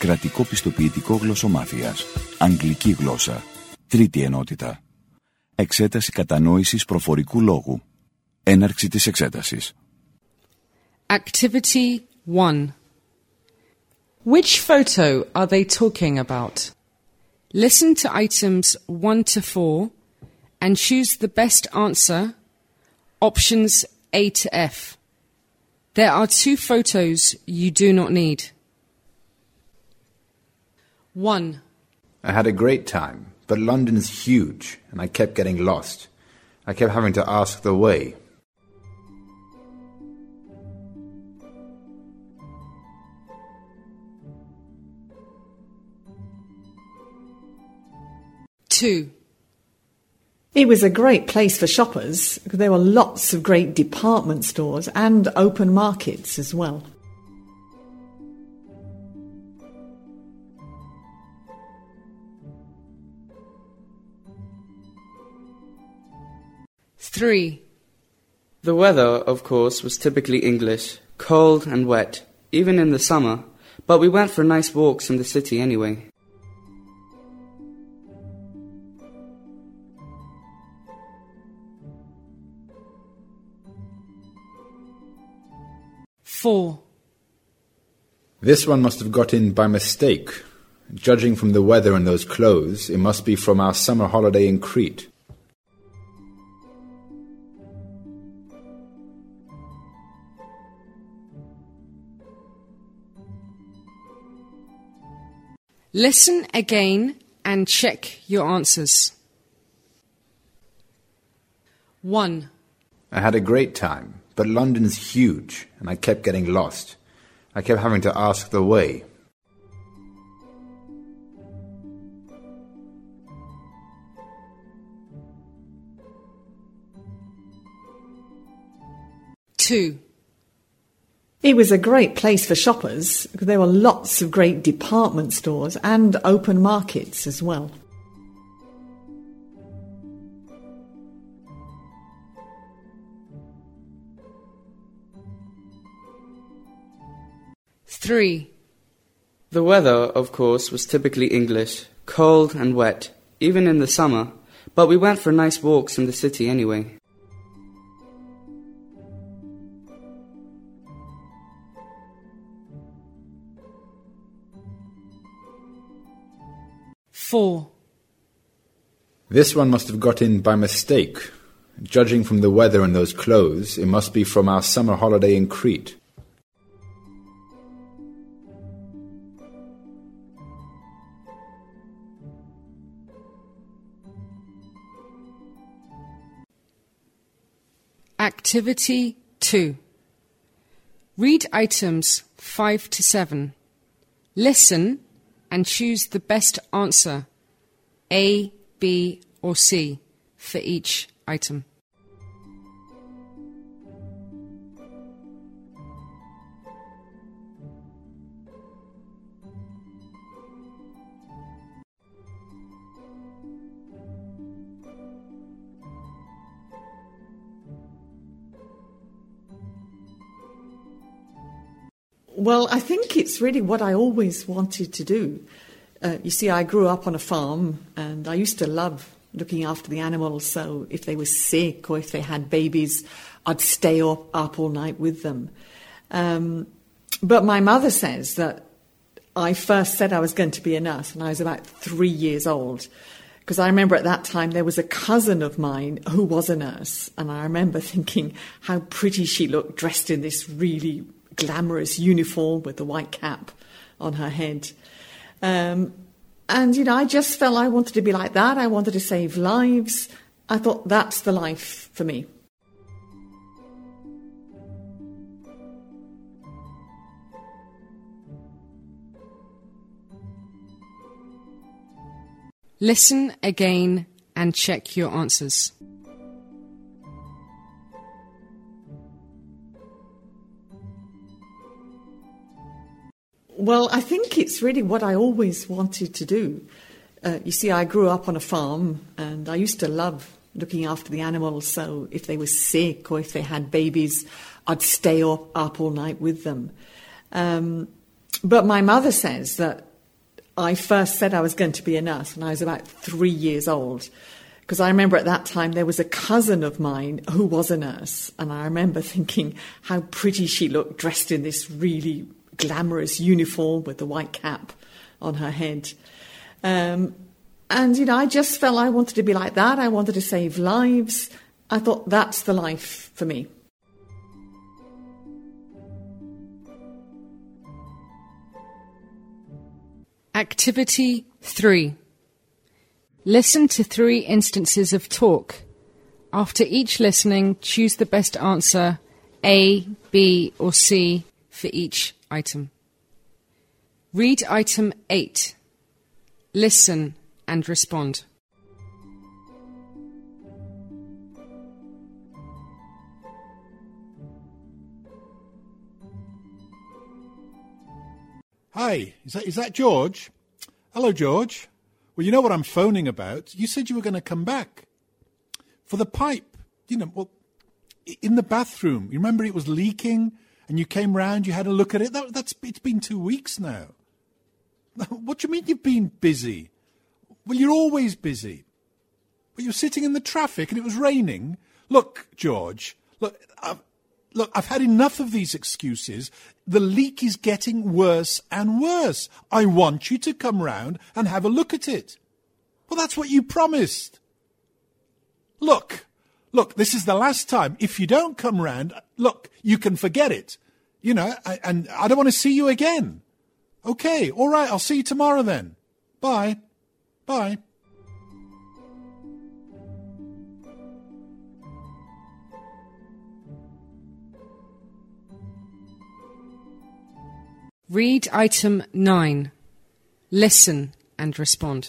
Κρατικό πιστοποιητικό γλωσσομάθειας. Αγγλική γλώσσα. Τρίτη ενότητα. Εξέταση κατανόησης προφορικού λόγου. Έναρξη της εξέτασης. Activity 1. Which photo are they talking about? Listen to items 1 to 4 and choose the best answer, options A to F. There are 2 photos you do not need. 1. I had a great time, but London's huge and I kept getting lost. I kept having to ask the way. 2. It was a great place for shoppers. There were lots of great department stores and open markets as well. 3. The weather, of course, was typically English, cold and wet, even in the summer, but we went for nice walks in the city anyway. 4. This one must have got in by mistake. Judging from the weather and those clothes, it must be from our summer holiday in Crete. 'Listen again and check your answers. 1. I had a great time, but London's huge and I kept getting lost. I kept having to ask the way. 2. It was a great place for shoppers. There were lots of great department stores and open markets as well. 3. The weather, of course, was typically English, cold and wet, even in the summer, but we went for nice walks in the city anyway. 4. This one must have got in by mistake. Judging from the weather and those clothes, it must be from our summer holiday in Crete. 'Activity 2. Read items 5 to 7. Listen and choose the best answer, A, B or C, for each item. Well, I think it's really what I always wanted to do. You see, I grew up on a farm and I used to love looking after the animals, so if they were sick or if they had babies, I'd stay up all night with them. But my mother says that I first said I was going to be a nurse when I was about 3 years old, because I remember at that time there was a cousin of mine who was a nurse, and I remember thinking how pretty she looked dressed in this really glamorous uniform with the white cap on her head. And, you know, I just felt I wanted to be like that. I wanted to save lives. I thought that's the life for me. Listen again and check your answers. Well, I think it's really what I always wanted to do. You see, I grew up on a farm and I used to love looking after the animals, so if they were sick or if they had babies, I'd stay up all night with them. But my mother says that I first said I was going to be a nurse when I was about 3 years old. Because I remember at that time there was a cousin of mine who was a nurse. And I remember thinking how pretty she looked dressed in this really glamorous uniform with the white cap on her head. And, I just felt I wanted to be like that. I wanted to save lives. I thought that's the life for me. Activity 3. Listen to 3 instances of talk. After each listening, choose the best answer, A, B, or C, for each item. Read item 8. Listen and respond. Hi, is that George? Hello, George. Well, you know what I'm phoning about? You said you were going to come back. For the pipe, in the bathroom. You remember it was leaking and you came round, you had a look at it? It's been 2 weeks now. What do you mean you've been busy? Well, you're always busy. But you're sitting in the traffic and it was raining. Look, George, I've had enough of these excuses. The leak is getting worse and worse. I want you to come round and have a look at it. Well, that's what you promised. Look, this is the last time. If you don't come round, you can forget it. And I don't want to see you again. Okay, all right, I'll see you tomorrow then. Bye. Bye. Read item 9. Listen and respond.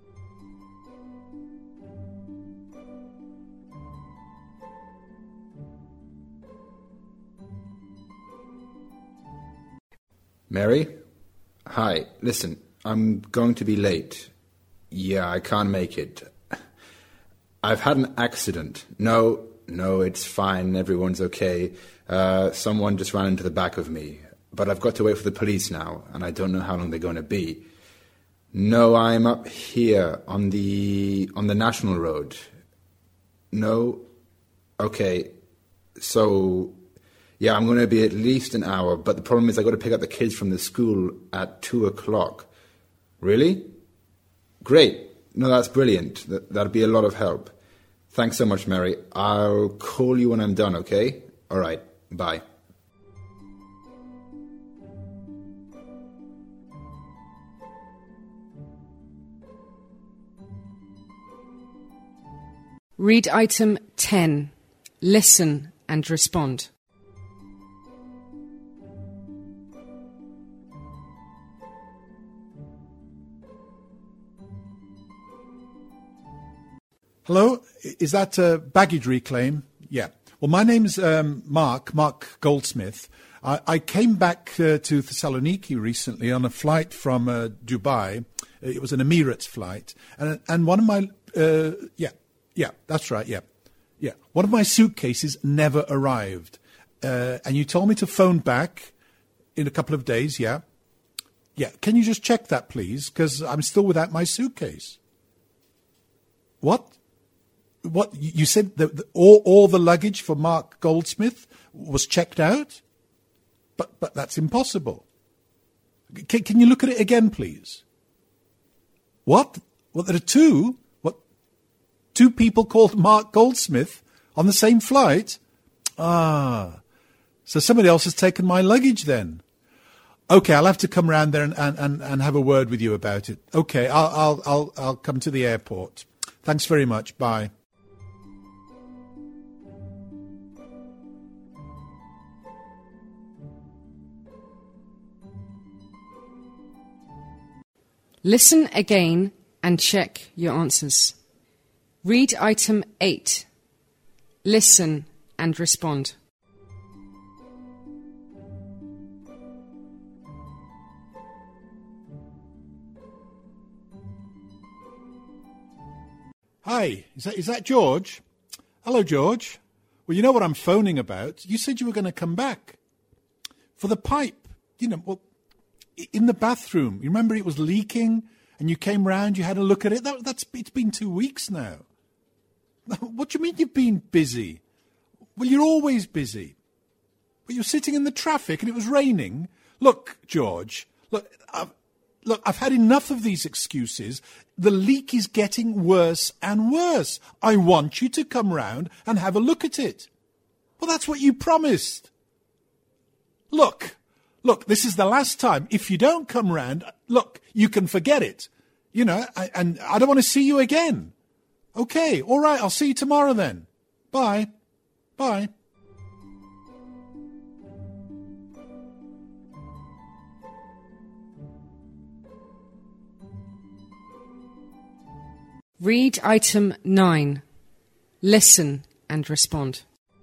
Mary? Hi, listen, I'm going to be late. Yeah, I can't make it. I've had an accident. No, it's fine, everyone's okay. Someone just ran into the back of me. But I've got to wait for the police now, and I don't know how long they're going to be. No, I'm up here on the National Road. No? Okay. So, yeah, I'm going to be at least an hour, but the problem is I've got to pick up the kids from the school at 2:00. Really? Great. No, that's brilliant. That'll be a lot of help. Thanks so much, Mary. I'll call you when I'm done, okay? All right. Bye. Read item 10. Listen and respond. Hello, is that a baggage reclaim? Yeah. Well, my name's Mark Goldsmith. I came back to Thessaloniki recently on a flight from Dubai. It was an Emirates flight. And one of my... Yeah, that's right, yeah. One of my suitcases never arrived. And you told me to phone back in a couple of days, yeah? Yeah, can you just check that, please? Because I'm still without my suitcase. What? You said that all the luggage for Mark Goldsmith was checked out? But that's impossible. Can you look at it again, please? What? Well, there are two? Two people called Mark Goldsmith on the same flight? So somebody else has taken my luggage then. Okay, I'll have to come round there and have a word with you about it. Okay, I'll come to the airport. Thanks very much. Bye. Listen again and check your answers. Read item 8. Listen and respond. Hi, is that George? Hello, George. Well, you know what I'm phoning about? You said you were going to come back. For the pipe, in the bathroom. You remember it was leaking and you came round, you had a look at it? It's been 2 weeks now. What do you mean you've been busy? Well, you're always busy. But you're sitting in the traffic and it was raining. Look, George, I've had enough of these excuses. The leak is getting worse and worse. I want you to come round and have a look at it. Well, that's what you promised. Look, this is the last time. If you don't come round, look, you can forget it. You know, and I don't want to see you again. Okay, all right, I'll see you tomorrow then. Bye. Bye. Read item 9. Listen and respond.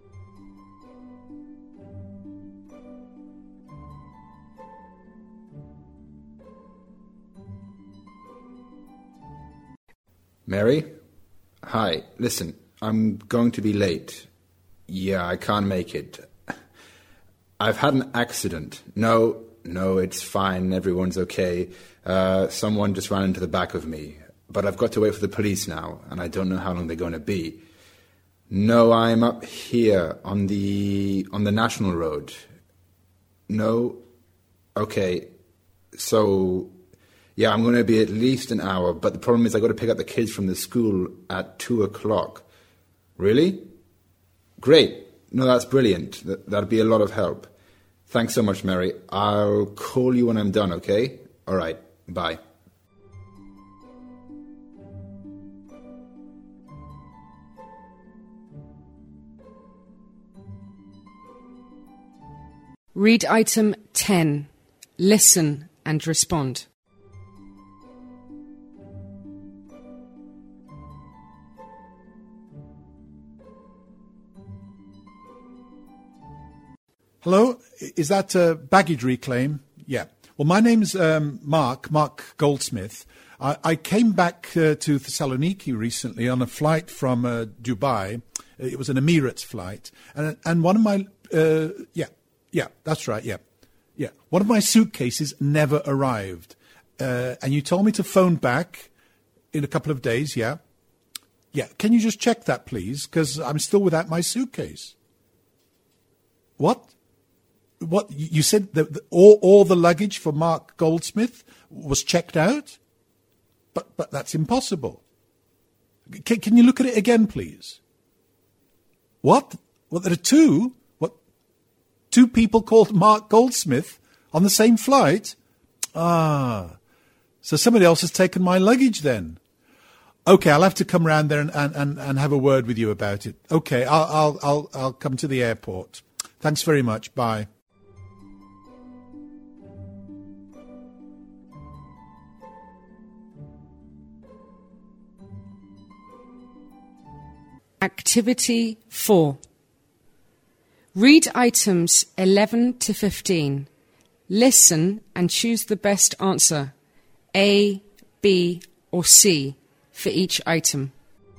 Mary? Hi, listen, I'm going to be late. Yeah, I can't make it. I've had an accident. No, it's fine, everyone's okay. Someone just ran into the back of me. But I've got to wait for the police now, and I don't know how long they're going to be. No, I'm up here on the National Road. No? Okay. So, yeah, I'm going to be at least an hour, but the problem is I've got to pick up the kids from the school at 2 o'clock. Really? Great. No, that's brilliant. That'd be a lot of help. Thanks so much, Mary. I'll call you when I'm done, okay? All right. Bye. Read item 10. Listen and respond. Hello, is that a baggage reclaim? Yeah. Well, my name's Mark Goldsmith. I came back to Thessaloniki recently on a flight from Dubai. It was an Emirates flight. And one of my... Yeah, that's right, yeah. One of my suitcases never arrived. And you told me to phone back in a couple of days, yeah? Yeah, can you just check that, please? Because I'm still without my suitcase. What? You said that all the luggage for Mark Goldsmith was checked out? But that's impossible. Can you look at it again, please? What? Well, there are two? What? Two people called Mark Goldsmith on the same flight? Ah, so somebody else has taken my luggage then. Okay, I'll have to come round there and have a word with you about it. Okay, I'll come to the airport. Thanks very much. Bye. Activity 4. Read items 11 to 15. Listen and choose the best answer, A, B, or C, for each item.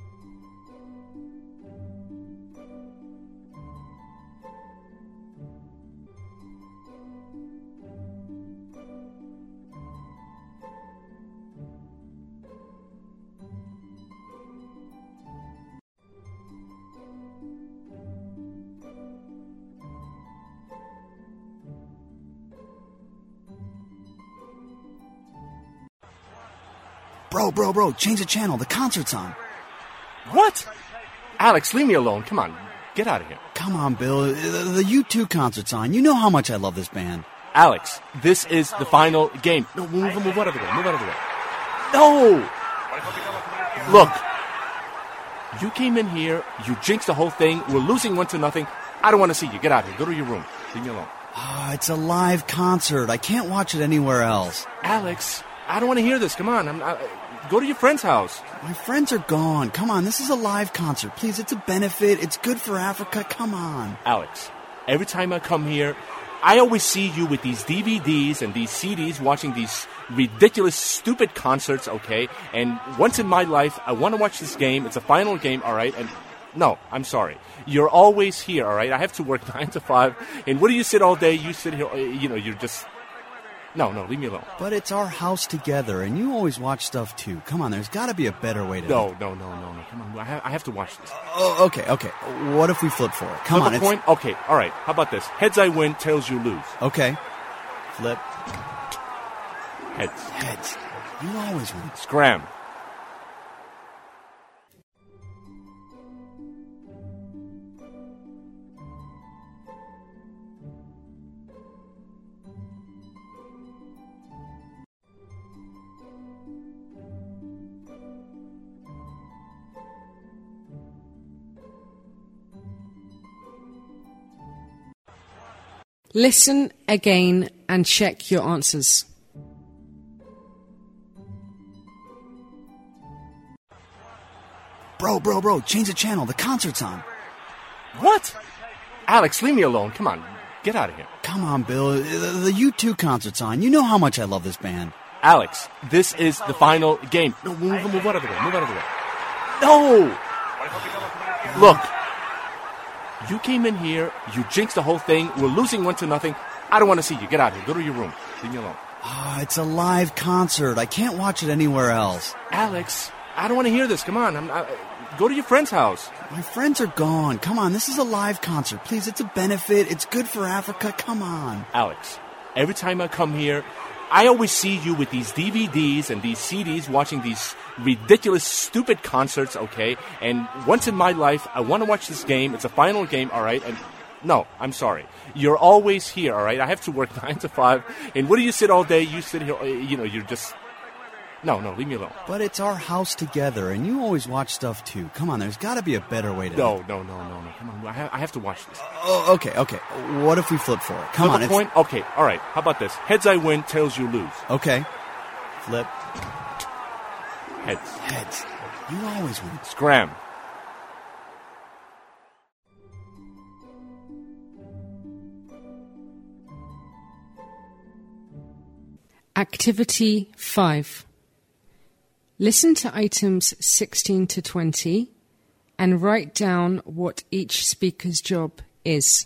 Bro, change the channel. The concert's on. What? Alex, leave me alone. Come on, get out of here. Come on, Bill. The U2 concert's on. You know how much I love this band. Alex, this is the final game. No, move out of the way. Move out of the way. No! Look, you came in here, you jinxed the whole thing, we're losing 1-0. I don't want to see you. Get out of here. Go to your room. Leave me alone. It's a live concert. I can't watch it anywhere else. Alex, I don't want to hear this. Come on. Go to your friend's house. My friends are gone. Come on, this is a live concert. Please, it's a benefit. It's good for Africa. Come on. Alex, every time I come here, I always see you with these DVDs and these CDs watching these ridiculous, stupid concerts, okay? And once in my life, I want to watch this game. It's a final game, all right? And no, I'm sorry. You're always here, all right? I have to work 9 to 5. And what do you sit all day? You sit here, you're just... No, leave me alone. But it's our house together, and you always watch stuff too. Come on, there's got to be a better way to... No. Come on, I have to watch this. Oh, okay. What if we flip for it? Come on, Flip a coin? Okay, all right. How about this? Heads I win, tails you lose. Okay. Flip. Heads. You always win. Scram. Listen again and check your answers. Bro, change the channel. The concert's on. What? Alex, leave me alone. Come on, get out of here. Come on, Bill. The U2 concert's on. You know how much I love this band. Alex, this is the final game. No, move out of the way. No! Look, you came in here, you jinxed the whole thing, we're losing 1-0. I don't want to see you. Get out of here. Go to your room. Leave me alone. It's a live concert. I can't watch it anywhere else. Alex, I don't want to hear this. Come on. Go to your friend's house. My friends are gone. Come on, this is a live concert. Please, it's a benefit. It's good for Africa. Come on. Alex, every time I come here, I always see you with these DVDs and these CDs watching these ridiculous, stupid concerts, okay? And once in my life, I want to watch this game. It's a final game, all right? And no, I'm sorry. You're always here, all right? I have to work 9 to 5. And what do you sit all day? You sit here, you're just... No, leave me alone. But it's our house together, and you always watch stuff too. Come on, there's got to be a better way to... No. Come on, I have to watch this. Oh, okay. What if we flip for it? Come on. Flip a coin? Okay, all right. How about this? Heads I win, tails you lose. Okay. Flip. Heads. You always win. Scram. Activity 5. Listen to items 16 to 20 and write down what each speaker's job is.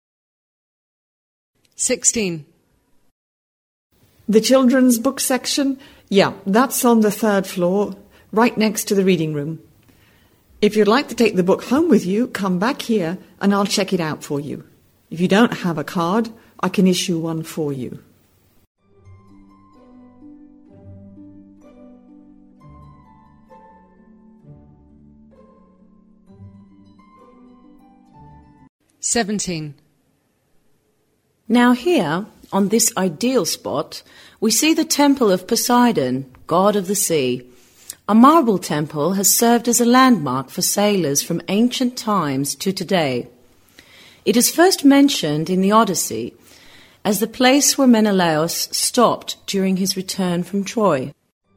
16. The children's book section? Yeah, that's on the 3rd floor, right next to the reading room. If you'd like to take the book home with you, come back here and I'll check it out for you. If you don't have a card, I can issue one for you. "17. Now here, on this ideal spot, we see the temple of Poseidon, god of the sea. A marble temple has served as a landmark for sailors from ancient times to today. It is first mentioned in the Odyssey as the place where Menelaus stopped during his return from Troy.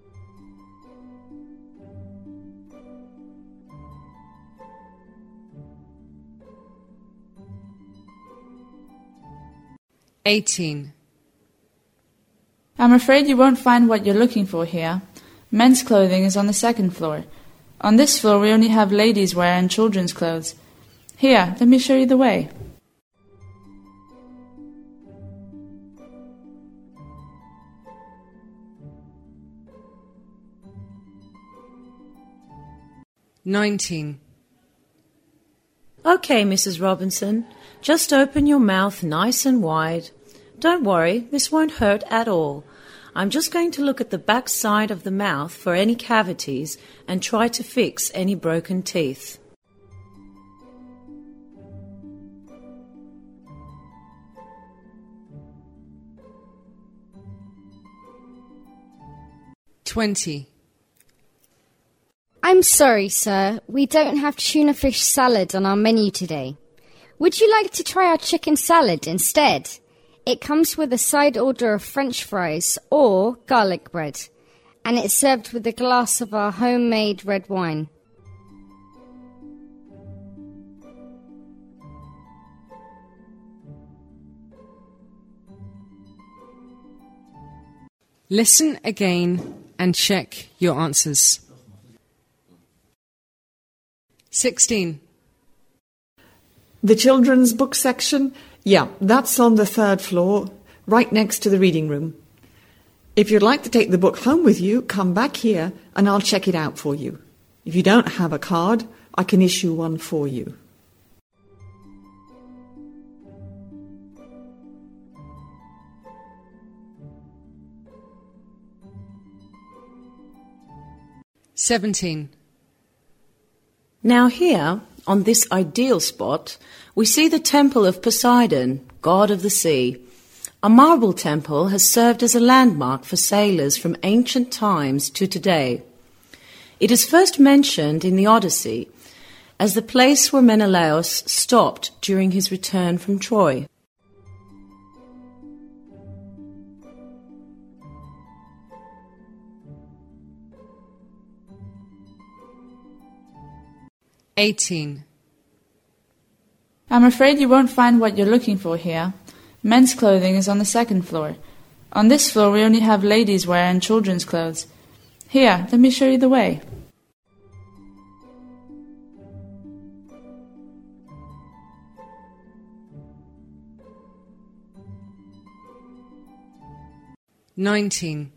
"18. I'm afraid you won't find what you're looking for here. Men's clothing is on the 2nd floor. On this floor we only have ladies' wear and children's clothes. Here, let me show you the way. "19. Okay, Mrs. Robinson, just open your mouth nice and wide. Don't worry, this won't hurt at all. I'm just going to look at the back side of the mouth for any cavities and try to fix any broken teeth. "20. I'm sorry, sir. We don't have tuna fish salad on our menu today. Would you like to try our chicken salad instead? It comes with a side order of French fries or garlic bread, and it's served with a glass of our homemade red wine. Listen again and check your answers. 16. The children's book section? Yeah, that's on the 3rd floor, right next to the reading room. If you'd like to take the book home with you, come back here and I'll check it out for you. If you don't have a card, I can issue one for you. "17. Now here, on this ideal spot, we see the temple of Poseidon, god of the sea. A marble temple has served as a landmark for sailors from ancient times to today. It is first mentioned in the Odyssey as the place where Menelaus stopped during his return from Troy. "18. I'm afraid you won't find what you're looking for here. Men's clothing is on the second floor. On this floor we only have ladies' wear and children's clothes. Here, let me show you the way. "19.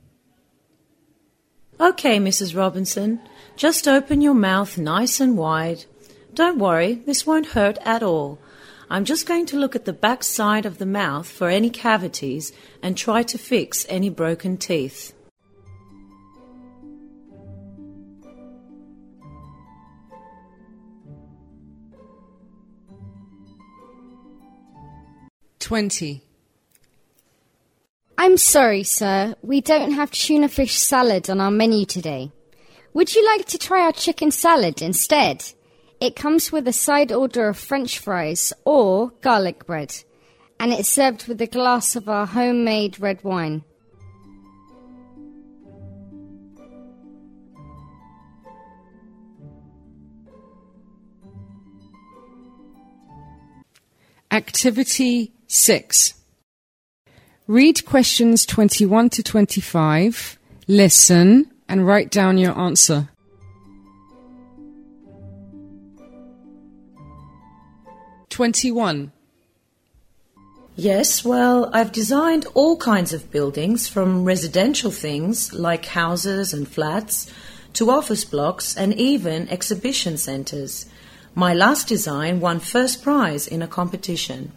Okay, Mrs. Robinson, just open your mouth nice and wide. Don't worry, this won't hurt at all. I'm just going to look at the back side of the mouth for any cavities and try to fix any broken teeth. "20. I'm sorry, sir. We don't have tuna fish salad on our menu today. Would you like to try our chicken salad instead? It comes with a side order of French fries or garlic bread, and it's served with a glass of our homemade red wine. Activity 6. Read questions 21 to 25, listen, and write down your answer. "21. Yes, well, I've designed all kinds of buildings, from residential things like houses and flats to office blocks and even exhibition centres. My last design won first prize in a competition.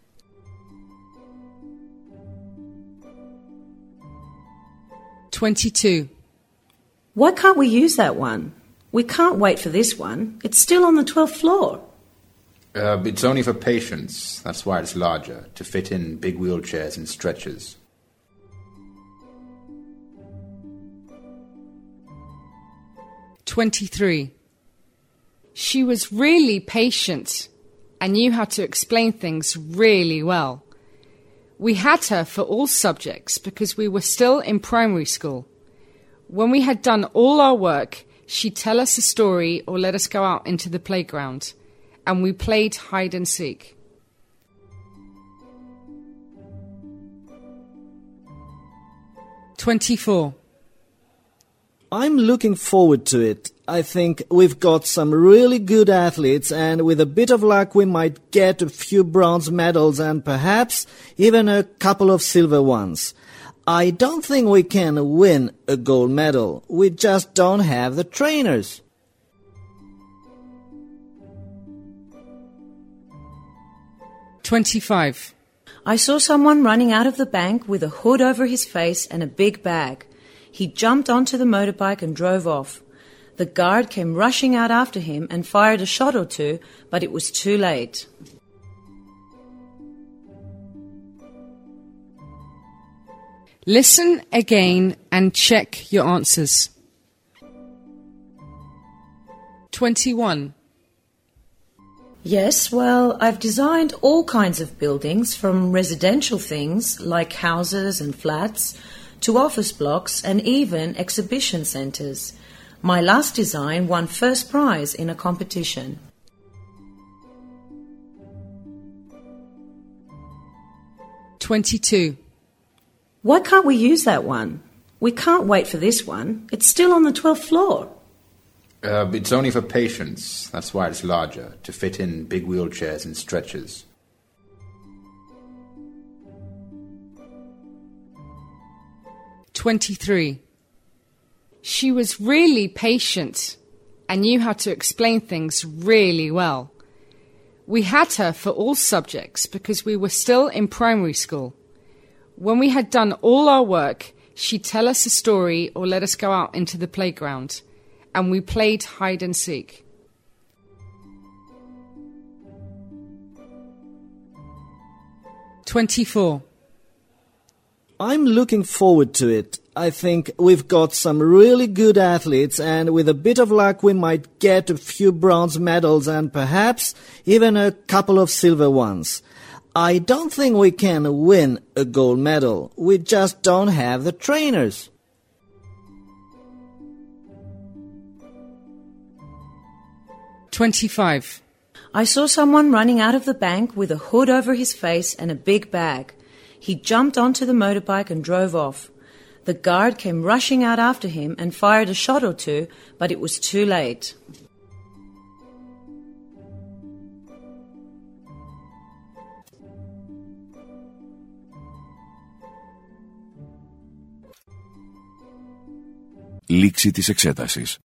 "22. Why can't we use that one? We can't wait for this one. It's still on the 12th floor. It's only for patients. That's why it's larger, to fit in big wheelchairs and stretchers. "23. She was really patient and knew how to explain things really well. We had her for all subjects because we were still in primary school. When we had done all our work, she'd tell us a story or let us go out into the playground, and we played hide and seek." "24. I'm looking forward to it. I think we've got some really good athletes, and with a bit of luck we might get a few bronze medals and perhaps even a couple of silver ones. I don't think we can win a gold medal. We just don't have the trainers." "25. I saw someone running out of the bank with a hood over his face and a big bag. He jumped onto the motorbike and drove off. The guard came rushing out after him and fired a shot or two, but it was too late. Listen again and check your answers. 21. Yes, well, I've designed all kinds of buildings, from residential things like houses and flats to office blocks and even exhibition centres. My last design won first prize in a competition. (22) Why can't we use that one? We can't wait for this one. It's still on the 12th floor. It's only for patients. That's why it's larger, to fit in big wheelchairs and stretchers. 23. She was really patient and knew how to explain things really well. We had her for all subjects because we were still in primary school. When we had done all our work, she'd tell us a story or let us go out into the playground, and we played hide and seek. "24. I'm looking forward to it. I think we've got some really good athletes, and with a bit of luck we might get a few bronze medals and perhaps even a couple of silver ones. I don't think we can win a gold medal. We just don't have the trainers. "25. I saw someone running out of the bank with a hood over his face and a big bag. He jumped onto the motorbike and drove off. The guard came rushing out after him and fired a shot or two, but it was too late. Λήξη της εξέτασης.